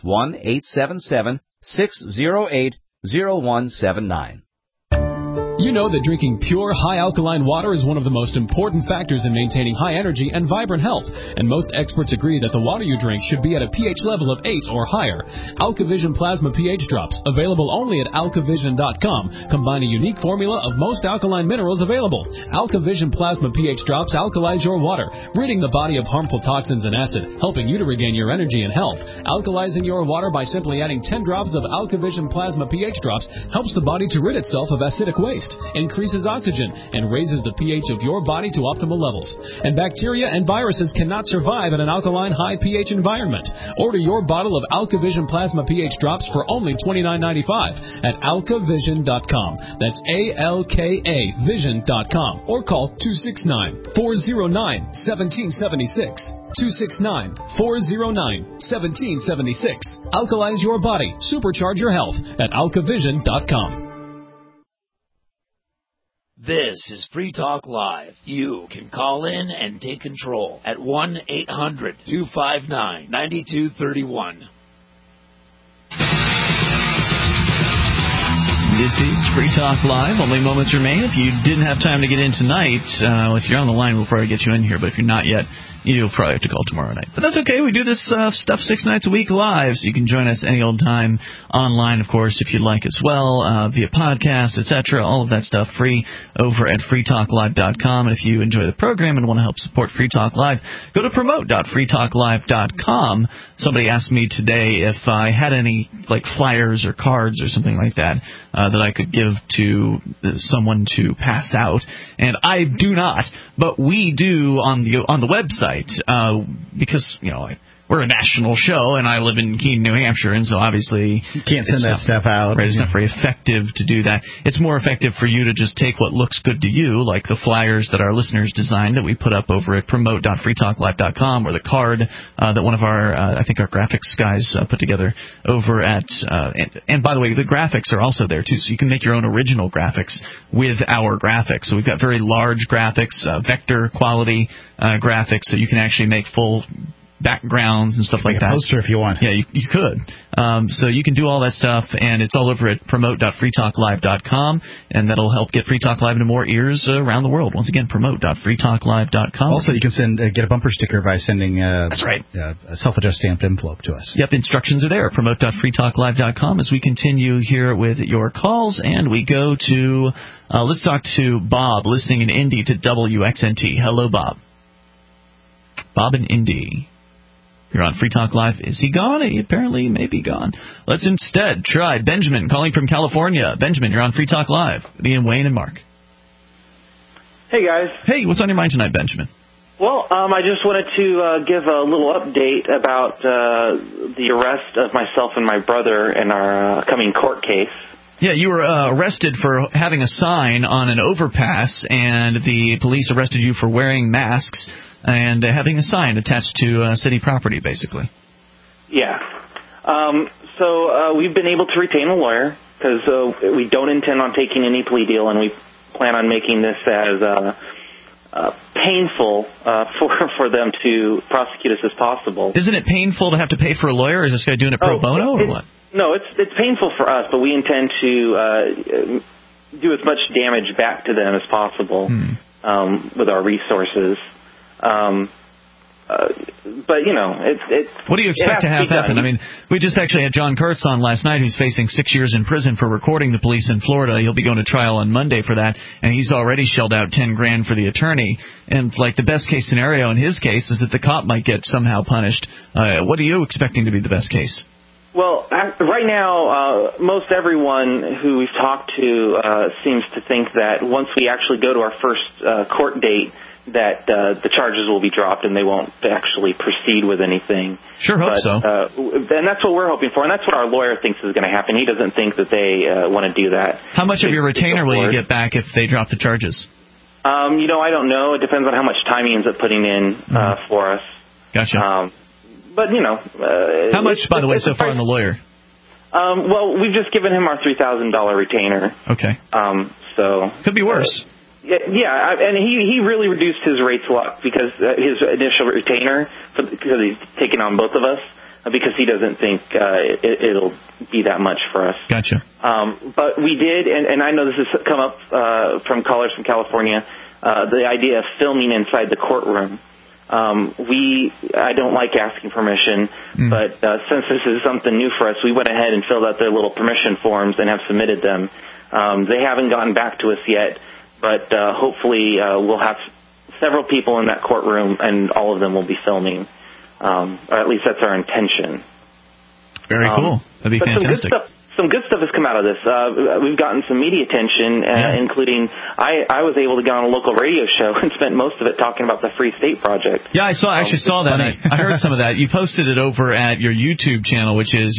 1-877-608-0179. You know that drinking pure, high-alkaline water is one of the most important factors in maintaining high energy and vibrant health, and most experts agree that the water you drink should be at a pH level of 8 or higher. AlkaVision Plasma pH Drops, available only at alkavision.com, combine a unique formula of most alkaline minerals available. AlkaVision Plasma pH Drops alkalize your water, ridding the body of harmful toxins and acid, helping you to regain your energy and health. Alkalizing your water by simply adding 10 drops of AlkaVision Plasma pH Drops helps the body to rid itself of acidic waste, increases oxygen, and raises the pH of your body to optimal levels. And bacteria and viruses cannot survive in an alkaline high pH environment. Order your bottle of AlkaVision Plasma pH Drops for only $29.95 at alkavision.com. That's ALKA Vision.com. Or call 269-409-1776. 269-409-1776. Alkalize your body. Supercharge your health at alkavision.com. This is Free Talk Live. You can call in and take control at 1-800-259-9231. This is Free Talk Live. Only moments remain. If you didn't have time to get in tonight, if you're on the line, we'll probably get you in here. But if you're not yet, you'll probably have to call tomorrow night. But that's okay. We do this stuff 6 nights a week live, so you can join us any old time online, of course, if you'd like as well, via podcast, etc. All of that stuff free over at freetalklive.com. And if you enjoy the program and want to help support Free Talk Live, go to promote.freetalklive.com. Somebody asked me today if I had any flyers or cards or something like that that I could give to someone to pass out, and I do not, but we do on the website. Because, we're a national show, and I live in Keene, New Hampshire, and so obviously you can't send that stuff out. Right, it's not very effective to do that. It's more effective for you to just take what looks good to you, like the flyers that our listeners designed that we put up over at promote.freetalklive.com, or the card that one of our, I think our graphics guys put together over at, and by the way, the graphics are also there too, so you can make your own original graphics with our graphics. So we've got very large graphics, vector quality graphics, so you can actually make full backgrounds and stuff like that. Poster if you want. Yeah, you could. So you can do all that stuff, and it's all over at promote.freetalklive.com, and that'll help get Free Talk Live into more ears around the world. Once again, promote.freetalklive.com. Also, you can get a bumper sticker by sending that's right. A self-addressed stamped envelope to us. Yep, instructions are there. Promote.freetalklive.com as we continue here with your calls, and we go to, let's talk to Bob, listening in Indy to WXNT. Hello, Bob. Bob in Indy. You're on Free Talk Live. Is he gone? He apparently may be gone. Let's instead try Benjamin calling from California. Benjamin, you're on Free Talk Live with Ian, Wayne, and Mark. Hey, guys. Hey, what's on your mind tonight, Benjamin? Well, I just wanted to give a little update about the arrest of myself and my brother in our coming court case. Yeah, you were arrested for having a sign on an overpass, and the police arrested you for wearing masks and having a sign attached to city property, basically. Yeah. So we've been able to retain a lawyer because we don't intend on taking any plea deal, and we plan on making this as painful for them to prosecute us as possible. Isn't it painful to have to pay for a lawyer? Is this guy doing it pro bono or what? No, it's painful for us, but we intend to do as much damage back to them as possible with our resources. But, it's... What do you expect to have happen? I mean, we just actually had John Kurtz on last night, who's facing 6 years in prison for recording the police in Florida. He'll be going to trial on Monday for that, and he's already shelled out $10,000 for the attorney. And, the best-case scenario in his case is that the cop might get somehow punished. What are you expecting to be the best case? Well, right now, most everyone who we've talked to seems to think that once we actually go to our first court date, that the charges will be dropped and they won't actually proceed with anything. Sure hope so. And that's what we're hoping for, and that's what our lawyer thinks is going to happen. He doesn't think that they want to do that. How much of your retainer will you get back if they drop the charges? I don't know. It depends on how much time he ends up putting in for us. Gotcha. But, how much, by the way, so far on the lawyer? Well, we've just given him our $3,000 retainer. Okay. So could be worse. Yeah, and he really reduced his rates a lot because his initial retainer, because he's taken on both of us, because he doesn't think it'll be that much for us. Gotcha. But we did, and I know this has come up from callers from California, the idea of filming inside the courtroom. I don't like asking permission, but since this is something new for us, we went ahead and filled out their little permission forms and have submitted them. They haven't gotten back to us yet, but hopefully we'll have several people in that courtroom, and all of them will be filming. Or at least that's our intention. Very cool. That'd be fantastic. Some good stuff has come out of this. We've gotten some media attention, including I was able to get on a local radio show and spent most of it talking about the Free State Project. Yeah, I actually saw that. I heard some of that. You posted it over at your YouTube channel, which is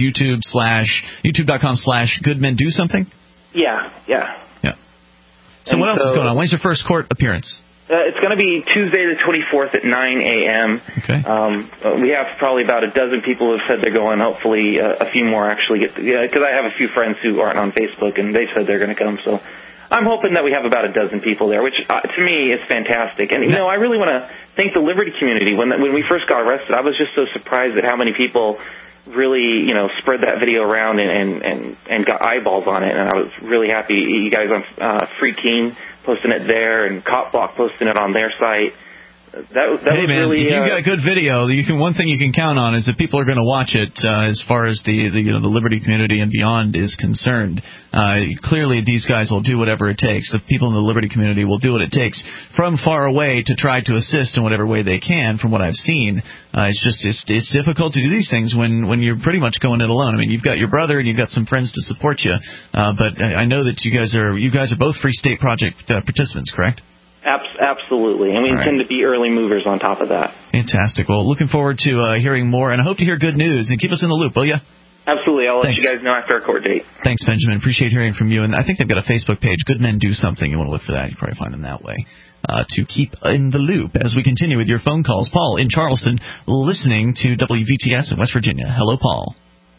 youtube.com/goodmendosomething? Yeah. So what else is going on? When's your first court appearance? It's going to be Tuesday the 24th at 9 a.m. Okay. We have probably about a dozen people who have said they're going. Hopefully a few more actually get because I have a few friends who aren't on Facebook, and they've said they're going to come. So I'm hoping that we have about a dozen people there, which to me is fantastic. And, I really want to thank the Liberty community. When we first got arrested, I was just so surprised at how many people really, spread that video around and got eyeballs on it. And I was really happy. You guys on Free Keene posting it there, and Cop Block posting it on their site. That was really. If you got good video, one thing you can count on is that people are going to watch it. As far as the Liberty community and beyond is concerned, clearly these guys will do whatever it takes. The people in the Liberty community will do what it takes from far away to try to assist in whatever way they can. From what I've seen, it's difficult to do these things when you're pretty much going it alone. I mean, you've got your brother and you've got some friends to support you, but I know that you guys are both Free State Project participants, correct? Absolutely, and we intend to be early movers on top of that. Fantastic. Well, looking forward to hearing more, and I hope to hear good news. And keep us in the loop, will you? Absolutely. I'll let you guys know after our court date. Thanks, Benjamin. Appreciate hearing from you. And I think they've got a Facebook page, Good Men Do Something. You want to look for that. You probably find them that way. To keep in the loop as we continue with your phone calls. Paul in Charleston, listening to WVTS in West Virginia. Hello, Paul.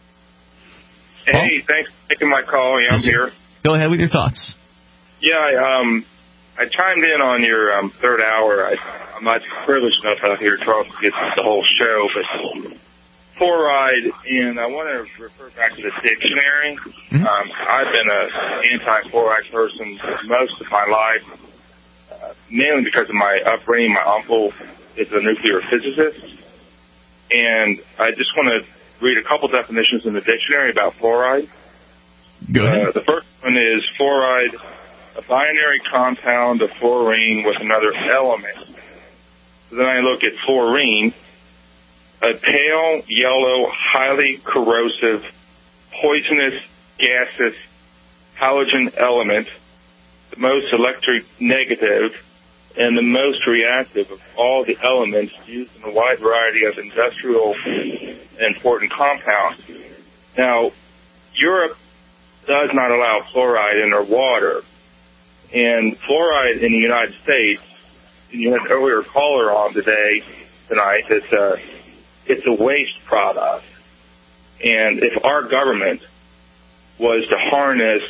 Hey, thanks for taking my call. Yeah, I'm here. Go ahead with your thoughts. Yeah, I chimed in on your third hour. I'm not privileged enough out here, Charles, to get the whole show, but fluoride, and I want to refer back to the dictionary. I've been an anti-fluoride person most of my life, mainly because of my upbringing. My uncle is a nuclear physicist, and I just want to read a couple definitions in the dictionary about fluoride. Go ahead. The first one is fluoride, a binary compound of fluorine with another element. So then I look at fluorine, a pale, yellow, highly corrosive, poisonous, gaseous halogen element, the most electronegative and the most reactive of all the elements used in a wide variety of industrial and important compounds. Now, Europe does not allow fluoride in their water. And fluoride in the United States, and you had an earlier caller on tonight, it's a waste product. And if our government was to harness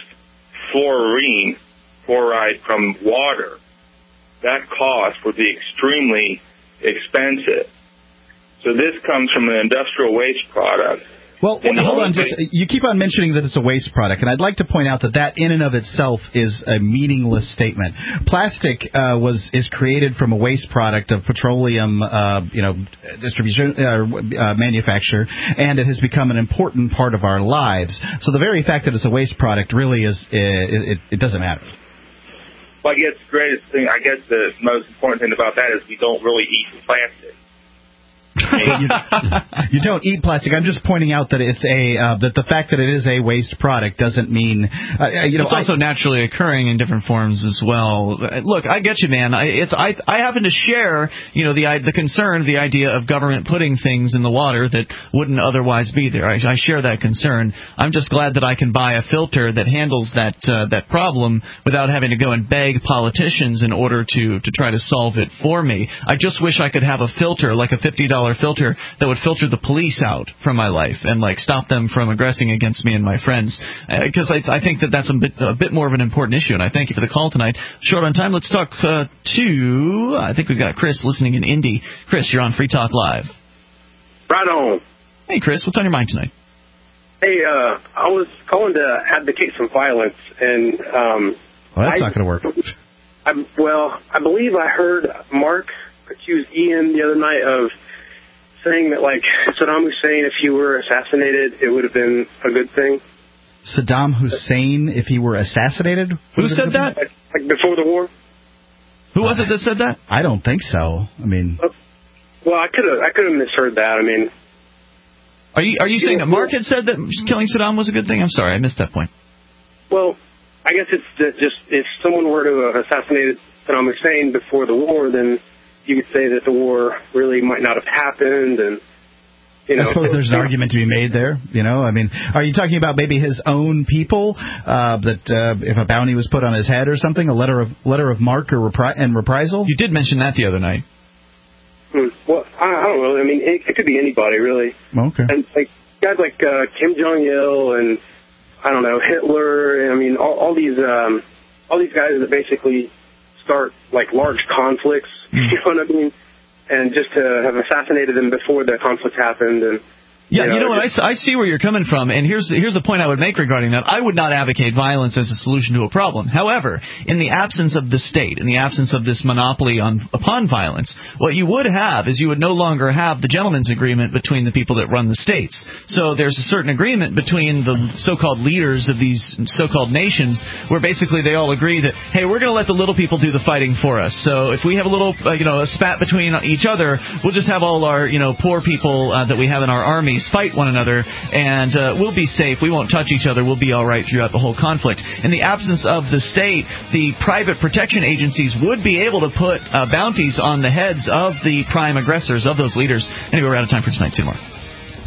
fluoride from water, that cost would be extremely expensive. So this comes from an industrial waste product. Well, hold on. You keep on mentioning that it's a waste product, and I'd like to point out that in and of itself is a meaningless statement. Plastic is created from a waste product of petroleum, distribution, manufacture, and it has become an important part of our lives. So the very fact that it's a waste product really it doesn't matter. Well, I guess the most important thing about that is we don't really eat plastic. You don't eat plastic. I'm just pointing out that it's that the fact that it is a waste product doesn't mean it's also naturally occurring in different forms as well. Look, I get you, man. I happen to share, the concern, the idea of government putting things in the water that wouldn't otherwise be there. I share that concern. I'm just glad that I can buy a filter that handles that problem without having to go and beg politicians in order to try to solve it for me. I just wish I could have a filter, like a $50 filter, that would filter the police out from my life and stop them from aggressing against me and my friends. Because I think that's a bit more of an important issue. And I thank you for the call tonight. Short on time. Let's talk to, I think we've got Chris listening in Indy. Chris, you're on Free Talk Live. Right on. Hey, Chris, what's on your mind tonight? Hey, I was calling to advocate some violence, and well, that's not going to work. I believe I heard Mark accuse Ian the other night of saying that, Saddam Hussein, if he were assassinated, it would have been a good thing. Saddam Hussein, if he were assassinated? Who said that? Like before the war. Who was it that said that? I don't think so. I mean, well, I could have misheard that. I mean, are you saying that Mark had said that killing Saddam was a good thing? I'm sorry, I missed that point. Well, I guess it's just if someone were to have assassinated Saddam Hussein before the war, then you could say that the war really might not have happened, and I suppose there's an argument to be made there. I mean, are you talking about maybe his own people that if a bounty was put on his head or something, a letter of marque or reprisal? You did mention that the other night. Well, I don't know. I mean, it could be anybody really. Okay. And guys like Kim Jong-il and I don't know, Hitler. I mean, all these guys that basically start large conflicts. You know what I mean? And just to have assassinated them before the conflict happened, and yeah, you know what? I see where you're coming from, and here's the point I would make regarding that. I would not advocate violence as a solution to a problem. However, in the absence of the state, in the absence of this monopoly upon violence, what you would have is you would no longer have the gentleman's agreement between the people that run the states. So there's a certain agreement between the so-called leaders of these so-called nations, where basically they all agree that, hey, we're going to let the little people do the fighting for us. So if we have a little, a spat between each other, we'll just have all our, poor people that we have in our armies fight one another, and we'll be safe. We won't touch each other. We'll be all right throughout the whole conflict. In the absence of the state, the private protection agencies would be able to put bounties on the heads of the prime aggressors, of those leaders. Anyway, we're out of time for tonight. See you tomorrow.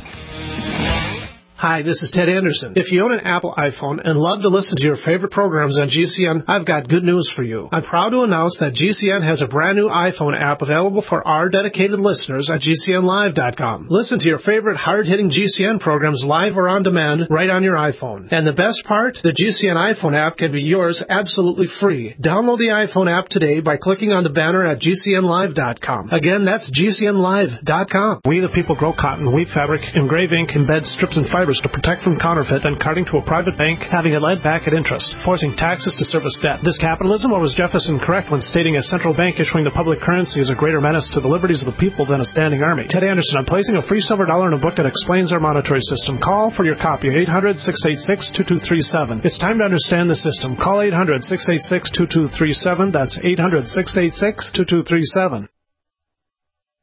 Hi, this is Ted Anderson. If you own an Apple iPhone and love to listen to your favorite programs on GCN, I've got good news for you. I'm proud to announce that GCN has a brand new iPhone app available for our dedicated listeners at GCNlive.com. Listen to your favorite hard-hitting GCN programs live or on demand right on your iPhone. And the best part, the GCN iPhone app can be yours absolutely free. Download the iPhone app today by clicking on the banner at GCNlive.com. Again, that's GCNlive.com. We the people grow cotton, weave fabric, engrave ink, embed strips and fibers to protect from counterfeit and carting to a private bank, having it lent back at interest, forcing taxes to service debt. This capitalism, or was Jefferson correct when stating a central bank issuing the public currency is a greater menace to the liberties of the people than a standing army? Ted Anderson, I'm placing a free silver dollar in a book that explains our monetary system. Call for your copy, 800-686-2237. It's time to understand the system. Call 800-686-2237. That's 800-686-2237.